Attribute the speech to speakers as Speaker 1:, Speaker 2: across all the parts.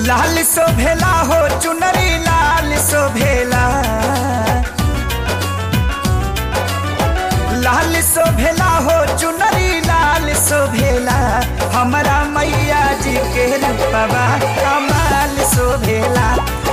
Speaker 1: लाल शोभेला हो चुनरी लाल शोभेला, लाल शोभेला हो चुनरी लाल शोभेला, हमारा मैया जी के रूपवा कमाल शोभेला।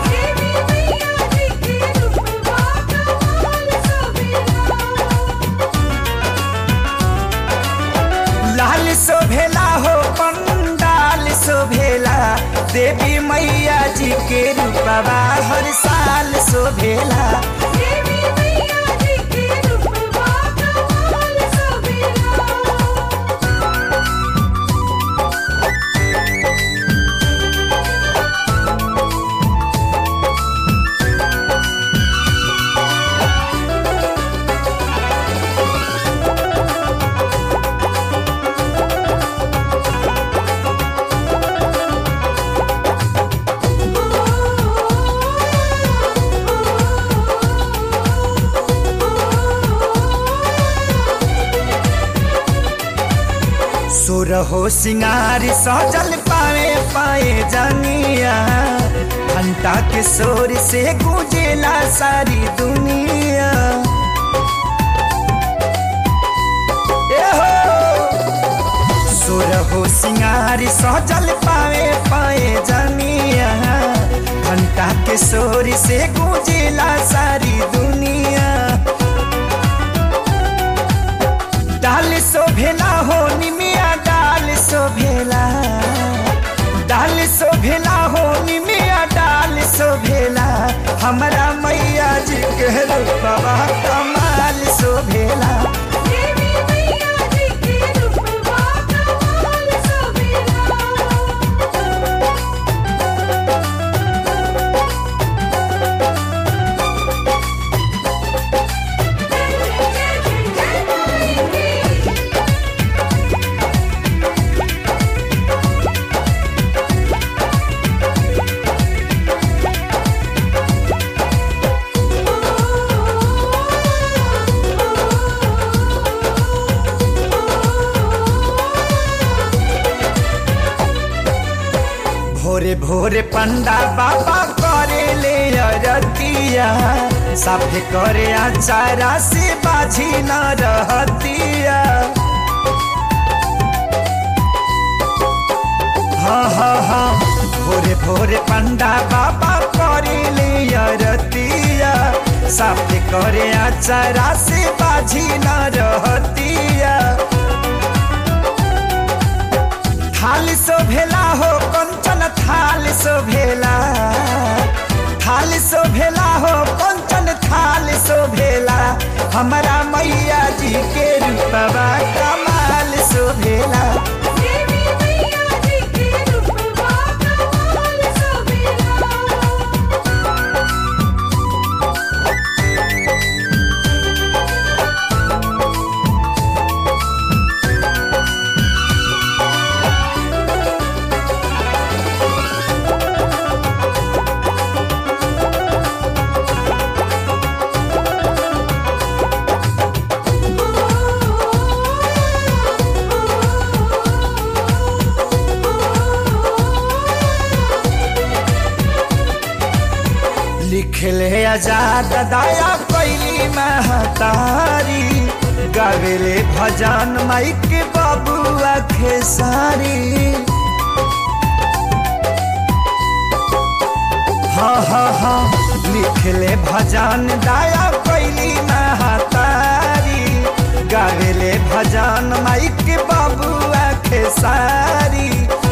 Speaker 1: लाल शोभेला हो पंडाल शोभेला, देवी मैया जी के रूपवा हर साल शोभेला। सुरहो सिंगारी सजल पाए पाए जानिया, घंटा के शोर से गूंजेला सारी दुनिया। सुरहो सिंगारी सजल पाए पाए जानिया, घंटा के शोर से गूंजेला सारी दुनिया। डाल शोभेला हो निमिया डाल शोभेला, डाल शोभेला हो निमिया डाल शोभेला, हमारा मैया जी के रूपवा कमाल शोभेला। भोरे भोरे पंडा बाबा करे ले अरतिया, साफे करे आचारा से बाझी न रहतिया। हाँ हाँ हाँ, भोरे भोरे पंडा बाबा करे ले अरतिया, साफे करे आचारा से बाझी न रहतिया। थाल शोभेला हो कंचन थाल शोभेला, थाल शोभेला हो कंचन थाल शोभेला, हमारा मैया जी के रूपवा कमाल शोभेला। लिखले आजाद दया कैली महतारी, गावेले भजन माइक बबुआ खेसारी। हाँ हाँ हाँ, लिखले भजन दया कैली महतारी, गावेले भजन माइक बबुआ खेसारी।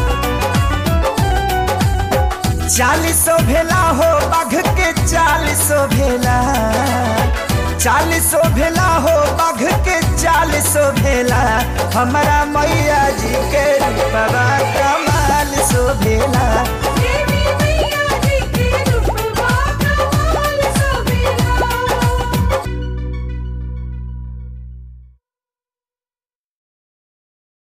Speaker 1: चाल शोभेला हो बाघ के चाल शोभेला, चाल शोभेला हो बाघ के चाल शोभेला, हमारा मैया जी के रूपवा